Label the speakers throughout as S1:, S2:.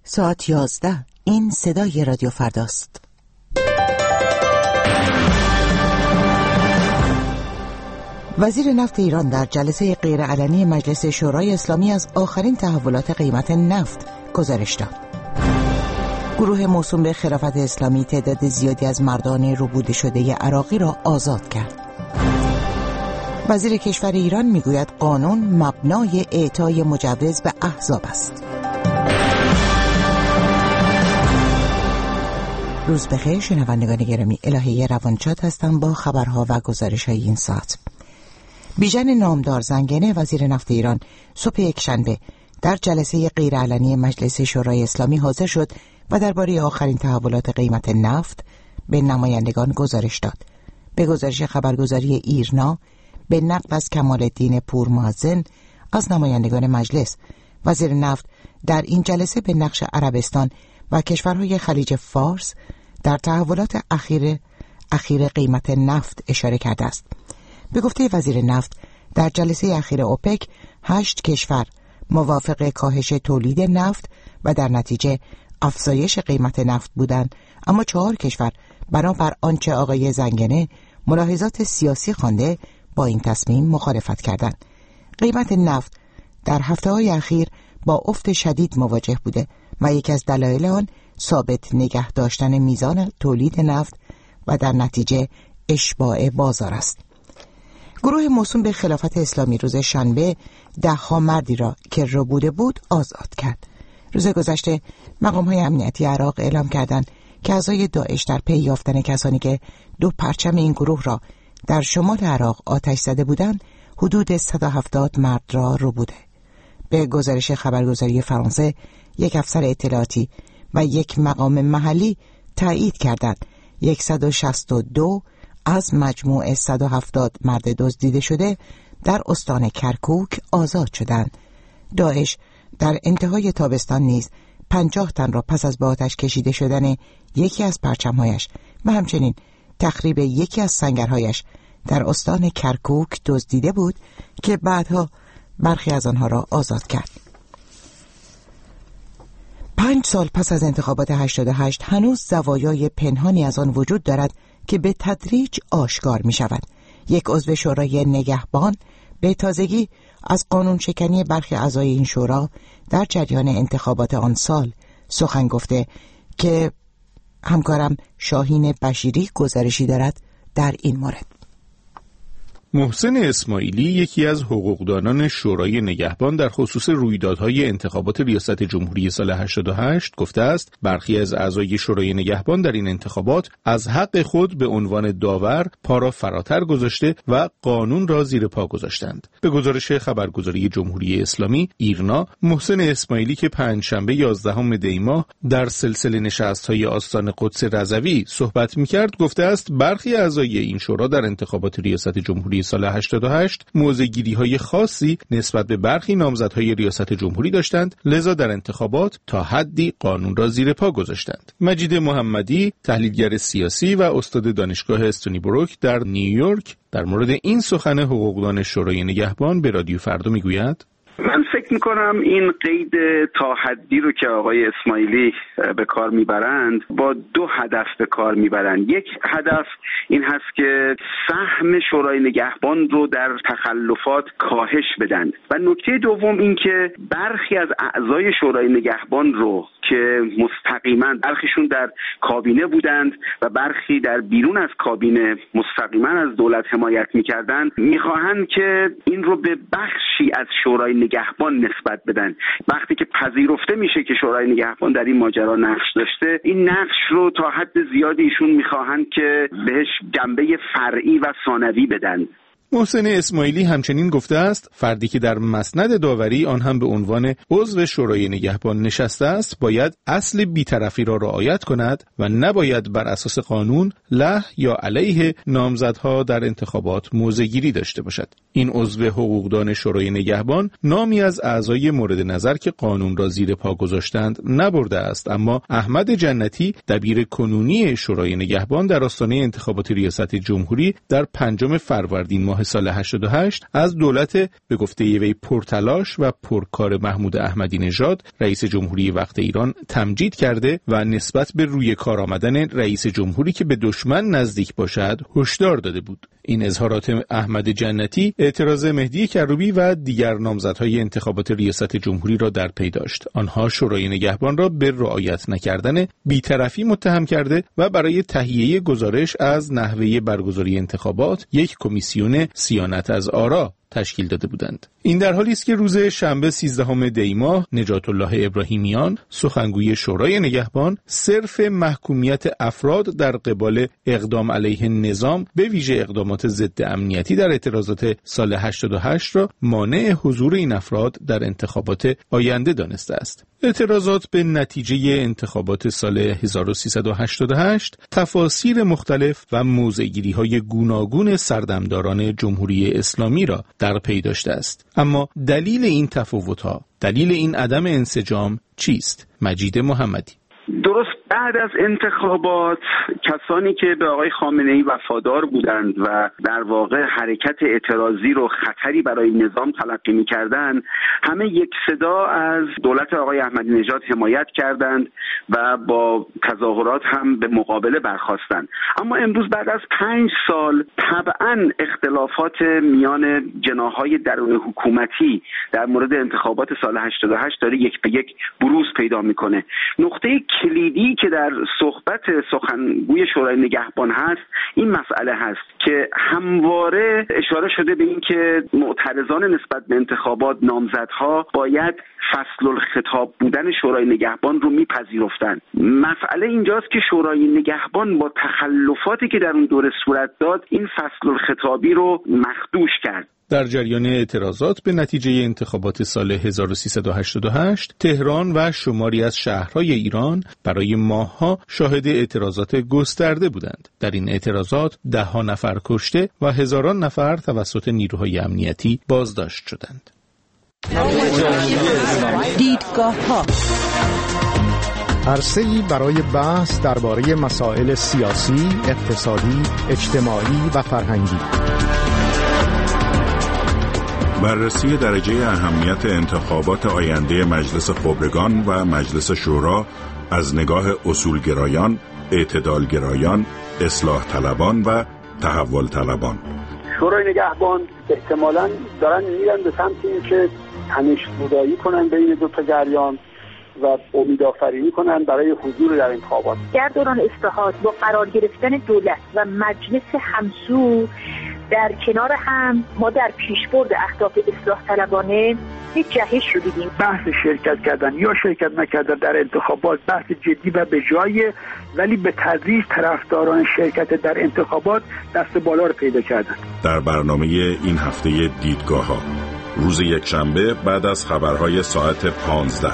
S1: ساعت 11. این صدای رادیو فرداست. وزیر نفت ایران در جلسه غیرعلنی مجلس شورای اسلامی از آخرین تحولات قیمت نفت گزارش داد. گروه موسوم به خلافت اسلامی تعداد زیادی از مردان ربوده شده عراقی را آزاد کرد. وزیر کشور ایران میگوید قانون مبنای اعطای مجوز به احزاب است. روز بخیر شنوندگان گرامی، الهی روانشاد هستم با خبرها و گزارش‌های این ساعت. بیژن نامدار زنگنه وزیر نفت ایران صبح یکشنبه در جلسه غیرعلنی مجلس شورای اسلامی حاضر شد و درباره آخرین تحولات قیمت نفت به نمایندگان گزارش داد. به گزارش خبرگزاری ایرنا به نقل از کمال‌الدین پورمازن از نمایندگان مجلس، وزیر نفت در این جلسه به نقش عربستان و کشورهای خلیج فارس در تحولات اخیر قیمت نفت اشاره کرده است. به گفته وزیر نفت در جلسه اخیر اوپک 8 کشور موافق کاهش تولید نفت و در نتیجه افزایش قیمت نفت بودند، اما 4 کشور بنابر آنچه آقای زنگنه ملاحظات سیاسی خوانده با این تصمیم مخالفت کردند. قیمت نفت در هفته‌های اخیر با افت شدید مواجه بوده و یکی از دلایل آن ثابت نگه داشتن میزان تولید نفت و در نتیجه اشباع بازار است. گروه موسوم به خلافت اسلامی روز شنبه 10 مردی را که ربوده بود آزاد کرد. روز گذشته مقام‌های امنیتی عراق اعلام کردند که اعضای داعش در پی یافتن کسانی که 2 پرچم این گروه را در شمال عراق آتش زده بودند، حدود 170 مرد را ربوده. به گزارش خبرگزاری فرانسه، یک افسر اطلاعاتی و یک مقام محلی تایید کردند 162 از مجموع 170 مرد دزدیده شده در استان کرکوک آزاد شدند. داعش در انتهای تابستان نیز 50 تن را پس از به آتش کشیده شدن یکی از پرچم‌هایش و همچنین تخریب یکی از سنگرهایش در استان کرکوک دزدیده بود که بعدها برخی از آنها را آزاد کرد. 5 سال پس از انتخابات 88 هنوز زوایای پنهانی از آن وجود دارد که به تدریج آشکار می شود. یک عضو شورای نگهبان به تازگی از قانون شکنی برخی اعضای این شورا در جریان انتخابات آن سال سخن گفته که همکارم شاهین بشیری گزارشی دارد در این مورد.
S2: محسن اسماعیلی، یکی از حقوقدانان شورای نگهبان در خصوص رویدادهای انتخابات ریاست جمهوری سال 88 گفته است برخی از اعضای شورای نگهبان در این انتخابات از حق خود به عنوان داور پا را فراتر گذاشته و قانون را زیر پا گذاشتند. به گزارش خبرگزاری جمهوری اسلامی ایرنا، محسن اسماعیلی که پنجشنبه 11 دی ماه در سلسله نشست‌های آستان قدس رضوی صحبت می‌کرد گفته است برخی اعضای این شورا در انتخابات ریاست جمهوری سال 88 موضع‌گیری‌های خاصی نسبت به برخی نامزدهای ریاست جمهوری داشتند، لذا در انتخابات تا حدی قانون را زیر پا گذاشتند. مجید محمدی، تحلیلگر سیاسی و استاد دانشگاه استونی بروک در نیویورک، در مورد این سخن حقوقدان شورای نگهبان به رادیو فردا میگوید:
S3: من فکر میکنم این قید تا حدی رو که آقای اسماعیلی به کار میبرند با 2 هدف به کار میبرند. یک هدف این هست که سهم شورای نگهبان رو در تخلفات کاهش بدن و نکته دوم این که برخی از اعضای شورای نگهبان رو که مستقیما برخیشون در کابینه بودند و برخی در بیرون از کابینه مستقیما از دولت حمایت میکردند، میخواهند که این رو به بخشی از شورای نگهبان نسبت بدن. وقتی که پذیرفته میشه که شورای نگهبان در این ماجرا نقش داشته، این نقش رو تا حد زیادی ایشون میخواهند که بهش جنبه فرعی و ثانوی بدن.
S2: محسن اسماعیلی همچنین گفته است فردی که در مسند داوری آن هم به عنوان عضو شورای نگهبان نشسته است باید اصل بی‌طرفی را رعایت کند و نباید بر اساس قانون له یا علیه نامزدها در انتخابات موضع‌گیری داشته باشد. این عضو حقوقدان شورای نگهبان نامی از اعضای مورد نظر که قانون را زیر پا گذاشتند نبرده است، اما احمد جنتی دبیر کنونی شورای نگهبان در آستانه انتخابات ریاست جمهوری در 5 فروردین ماه سال 88 از دولت به گفته وی پرتلاش و پرکار محمود احمدی نژاد رئیس جمهوری وقت ایران تمجید کرده و نسبت به روی کار آمدن رئیس جمهوری که به دشمن نزدیک باشد هشدار داده بود. این اظهارات احمد جنتی اعتراض مهدی کروبی و دیگر نامزدهای انتخابات ریاست جمهوری را در پی داشت. آنها شورای نگهبان را به رعایت نکردن بی‌طرفی متهم کرده و برای تهیه گزارش از نحوه برگزاری انتخابات یک کمیسیون صیانت از آرا تشکیل داده بودند. این در حالی است که روز شنبه 13 دی ماه نجات الله ابراهیمیان سخنگوی شورای نگهبان صرف محکومیت افراد در قبال اقدام علیه نظام به ویژه اقدامات ضد امنیتی در اعتراضات سال 88 را مانع حضور این افراد در انتخابات آینده دانسته است. اعتراضات به نتیجه انتخابات سال 1388 تفاسیر مختلف و موضع‌گیری‌های گوناگون سردمداران جمهوری اسلامی را در پی داشته است. اما دلیل این تفاوت‌ها، دلیل این عدم انسجام چیست؟ مجید محمدی.
S3: درست بعد از انتخابات کسانی که به آقای خامنه‌ای وفادار بودند و در واقع حرکت اعتراضی رو خطری برای نظام تلقی می‌کردند، همه یک صدا از دولت آقای احمدی نژاد حمایت کردند و با تظاهرات هم به مقابله برخاستند. اما امروز بعد از 5 سال طبعاً اختلافات میان جناح‌های درون حکومتی در مورد انتخابات سال 88 داره یک به یک بروز پیدا می‌کنه. نقطه کلیدی که در صحبت سخنگوی شورای نگهبان هست این مسئله هست که همواره اشاره شده به این که معترضان نسبت به انتخابات، نامزدها باید فصل الخطاب بودن شورای نگهبان رو میپذیرفتن. مسئله اینجاست که شورای نگهبان با تخلفاتی که در اون دوره صورت داد این فصل الخطابی رو مخدوش کرد.
S2: در جریان اعتراضات به نتیجه انتخابات سال 1388 تهران و شماری از شهرهای ایران برای ماه‌ها شاهد اعتراضات گسترده بودند. در این اعتراضات 10 نفر کشته و هزاران نفر توسط نیروهای امنیتی بازداشت شدند.
S1: دیدگاه‌ها
S4: عرصه‌ای برای بحث درباره مسائل سیاسی، اقتصادی، اجتماعی و فرهنگی.
S5: بررسی درجه اهمیت انتخابات آینده مجلس خبرگان و مجلس شورا از نگاه اصولگرایان، اعتدالگرایان، اصلاح طلبان و تحول طلبان.
S6: شورای نگهبان احتمالاً دارن میرن به سمت این که تنش‌زدایی کنن بین دو تا جریان و امیدآفرینی کنن برای حضور در انتخابات.
S7: در دوران اصلاحات با قرار گرفتن دولت و مجلس همسو در کنار هم ما در پیشبرد اهداف اصلاح طلبانه یک جهش رو دیدیم.
S6: بحث شرکت کردن یا شرکت نکردن در انتخابات بحث جدی و به جایه، ولی به تدریج طرفداران شرکت در انتخابات دست بالا رو پیدا کردن. در
S5: برنامه این هفته دیدگاه‌ها روز یکشنبه بعد از خبرهای ساعت 15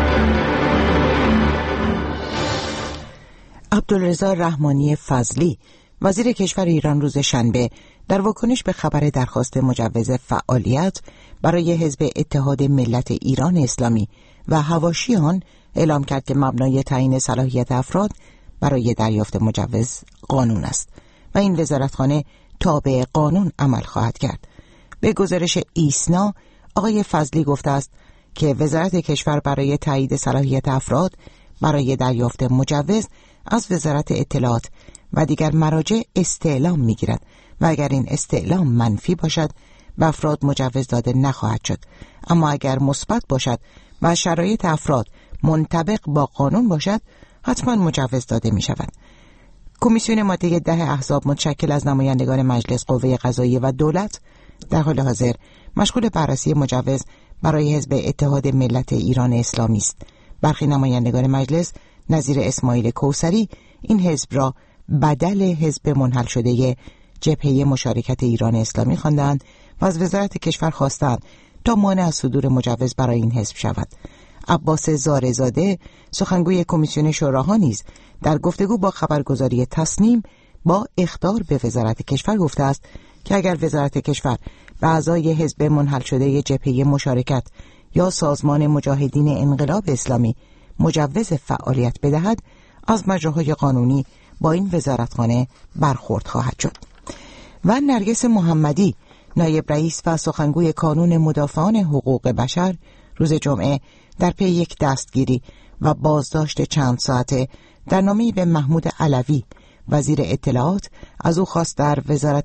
S1: عبدالرضا رحمانی فضلی وزیر کشور ایران روز شنبه در واکنش به خبر درخواست مجوز فعالیت برای حزب اتحاد ملت ایران اسلامی و حواشی آن اعلام کرد که مبنای تعیین صلاحیت افراد برای دریافت مجوز قانون است و این وزارتخانه تابع قانون عمل خواهد کرد. به گزارش ایسنا آقای فضلی گفته است که وزارت کشور برای تایید صلاحیت افراد برای دریافت مجوز از وزارت اطلاعات و دیگر مراجع استعلام می‌گیرد و اگر این استعلام منفی باشد به افراد مجوز داده نخواهد شد، اما اگر مثبت باشد و شرایط افراد منطبق با قانون باشد حتما مجوز داده می‌شود. کمیسیون ماده 10 احزاب متشکل از نمایندگان مجلس، قوه قضاییه و دولت در حال حاضر مشغول بررسی مجوز برای حزب اتحاد ملت ایران اسلامی است. برخی نمایندگان مجلس نظیر اسماعیل کوثری این حزب را بدل حزب منحل شده جبهه مشارکت ایران اسلامی خواندند و از وزارت کشور خواستند تا مانع از صدور مجوز برای این حزب شود. عباس زارزاده سخنگوی کمیسیون شوراها نیز در گفتگو با خبرگزاری تصنیم با اخطار به وزارت کشور گفته است که اگر وزارت کشور به اعضای حزب منحل شده جبهه مشارکت یا سازمان مجاهدین انقلاب اسلامی مجوز فعالیت بدهد از مجراهای قانونی با این وزارتخانه برخورد خواهد شد. و نرگس محمدی نایب رئیس و سخنگوی کانون مدافعان حقوق بشر روز جمعه در پی یک دستگیری و بازداشت چند ساعته در نامه‌ای به محمود علوی وزیر اطلاعات از او خواست در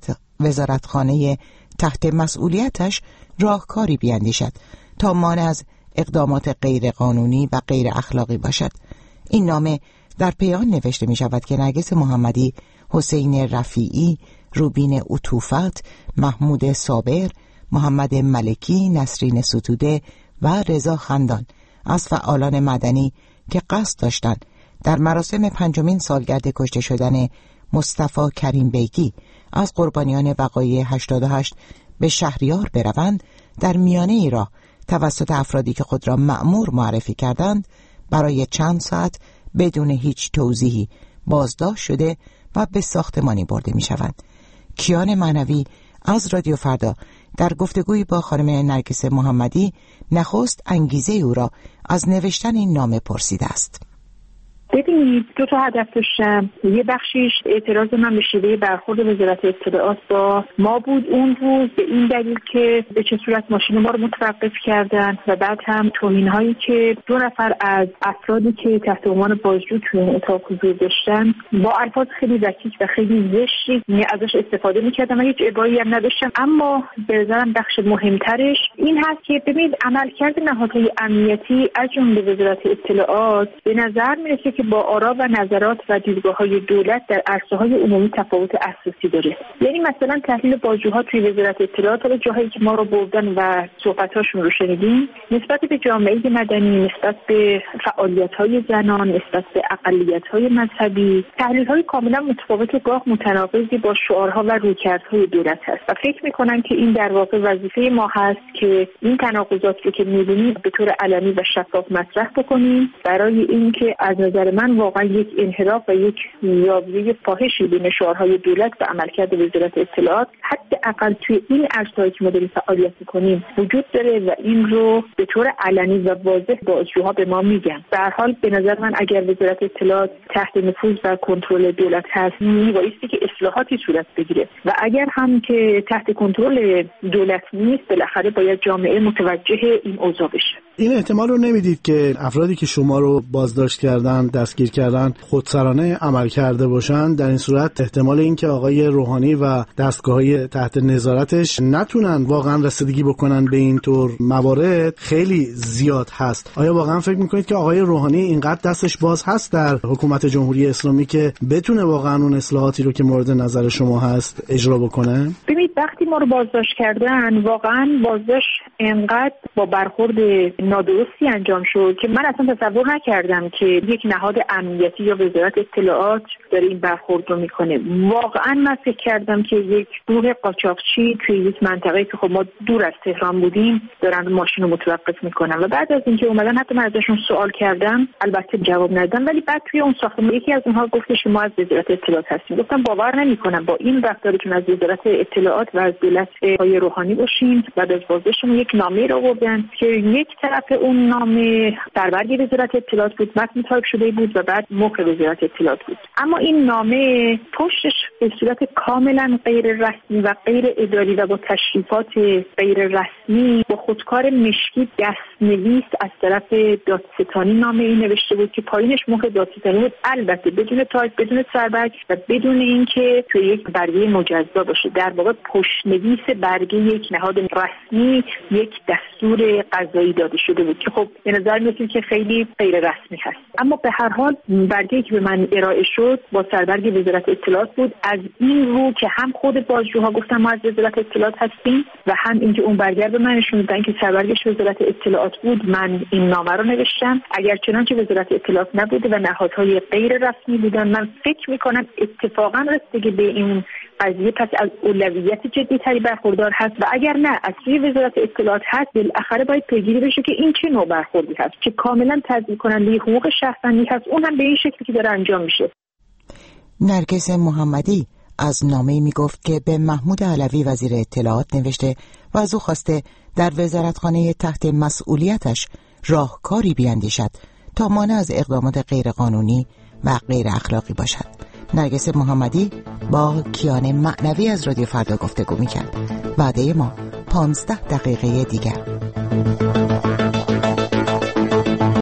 S1: وزارتخانه تحت مسئولیتش راهکاری بیندیشد تا مانع از اقدامات غیر قانونی و غیر اخلاقی باشد. این نامه در پی آن نوشته می شود که نرگس محمدی، حسین رفیعی، روبین عطوفت، محمود صابر، محمد ملکی، نسرین ستوده و رضا خندان از فعالان مدنی که قصد داشتند در مراسم 5مین سالگرد کشته شدن مصطفی کریم بیگی از قربانیان وقایع 88 به شهریار بروند، در میانه راه توسط افرادی که خود را مأمور معرفی کردند برای چند ساعت بدون هیچ توضیحی بازداشت شده و به ساختمانی برده می شوند. کیان معنوی از رادیو فردا در گفتگویی با خانم نرگس محمدی نخست انگیزه او را از نوشتن این نامه پرسیده است.
S7: ببینید، 2 هدف داشتم. یه بخشیش اعتراض من به شیوه برخورد وزارت اطلاعات با ما بود اون روز، به این دلیل که به چه صورت ماشین ما رو متوقف کردن و بعد هم توهین‌هایی که 2 نفر از افرادی که تحت عنوان بازجو توی این اتاق حضور داشتن با الفاظ خیلی رکیک و خیلی زشتی ازش استفاده می‌کردن و هیچ ابایی هم نداشتم. اما به نظرم بخش مهمترش این هست که ببینید عملکرد نهادهای امنیتی از جمله وزارت اطلاعات به نظر میرسه که با آرا و نظرات و دیدگاه‌های دولت در عرصه‌های عمومی تفاوت اساسی داره. یعنی مثلا تحلیل بازجوها توی وزارت اطلاعات و جاهایی که ما رو بردن و صحبت‌هاشون رو شنیدیم نسبت به جامعه مدنی، نسبت به فعالیت‌های زنان، نسبت به اقلیت‌های مذهبی، تحلیل‌های کاملا متفاوت و گاه متناقضی با شعارها و رویکردهای دولت هست و فکر می‌کنم که این در واقع وظیفه ما هست که این تناقضات رو که می‌بینیم به طور علنی و شفاف مطرح بکنیم برای اینکه از نظر من واقعا یک انحراف و یک یاوه‌ی فاحشی بین شعارهای دولت و عملکرد وزارت اطلاعات حداقل توی این عرصه‌ای که ما داریم فعالیت می‌کنیم وجود داره و این رو به طور علنی و واضح بازجوها به ما میگن. به هر حال به نظر من اگر وزارت اطلاعات تحت نفوذ و کنترل دولت هست میبایستی که اصلاحاتی صورت بگیره و اگر هم که تحت کنترل دولت نیست بالاخره باید جامعه متوجه این اوضاع بشه.
S8: این احتمال رو نمیدید که افرادی که شما رو بازداشت کردن، دستگیر کردن، خودسرانه عمل کرده باشن؟ در این صورت احتمال این که آقای روحانی و دستگاه‌های تحت نظارتش نتونن واقعا رسیدگی بکنن به این طور موارد خیلی زیاد هست. آیا واقعا فکر میکنید که آقای روحانی اینقدر دستش باز هست در حکومت جمهوری اسلامی که بتونه واقعا اون اصلاحاتی رو که مورد نظر شما هست اجرا بکنه؟
S7: ببینید وقتی ما رو بازداشت کردن واقعا بازداشت انقدر با برخورد نادرستی انجام شد که من اصلا تصور نکردم که یک نهاد امنیتی یا وزارت اطلاعات داره این برخورد رو میکنه. واقعا من فکر کردم که یک گروه قاچاقچی توی یک منطقه‌ای که خب ما دور از تهران بودیم دارن ماشین رو متوقف میکنن و بعد از اینکه اومدن حتی من ازشون سوال کردم، البته جواب ندادم، ولی بعد توی اون ساختمان یکی از اونها گفتش که ما از وزارت اطلاعات هستیم. گفتم باور نمیکنم با این رفتارتون از وزارت اطلاعات و از دولت آقای روحانی باشین. بعد از بازداشتشون یک نامه رو آوردن که یک طرف اون نامه سربرگ وزارت اطلاعات بود، متن تایپ شده بود و بعد مهر وزارت اطلاعات بود. اما این نامه پشتش به صورت کاملا غیر رسمی و غیر اداری و با تشریفات غیر رسمی با خودکار مشکی دست‌نویس از طرف دادستانی نامه ای نوشته بود که پایینش مهر دادستانی بود، البته بدون تایپ، بدون سربرگ و بدون اینکه توی یک برگه مجزا باشه. در واقع پشت‌نویس برگه یک نهاد رسمی یک دستور قضایی داده شده بود که خب به نظر میاد که خیلی غیر رسمی هست. اما به هر حال برگه‌ای که به من ارائه شد با سربرگ وزارت اطلاعات بود. از این رو که هم خود بازجوها گفتن ما از وزارت اطلاعات هستیم و هم اینکه اون برگه به من نشون دادن که سربرگش وزارت اطلاعات بود، من این نامه رو نوشتم. اگر چنانچه وزارت اطلاعات نبوده و نهادهای غیر رسمی بودن، من فکر می‌کنم اتفاقا رسیدگی به این قضیه پس از اولویت جدی‌تری برخوردار هست و اگر نه از سوی وزارت اطلاعات هست بالاخره باید پیگیری بشه که این چه نوع برخوردی هست که کاملا تضمین کننده حقوق شهروندی هست، اون هم به این شکلی که داره انجام میشه.
S1: نرگس محمدی از نامه‌ای میگفت که به محمود علوی وزیر اطلاعات نوشته و از او خواسته در وزارتخانه تحت مسئولیتش راهکاری بیندیشد تا مانع از اقدامات غیرقانونی و غیر اخلاقی باشد. نرگس محمدی با کیان معنوی از رادیو فردا گفتگو می‌کرد. وعده ما 15 دقیقه دیگر.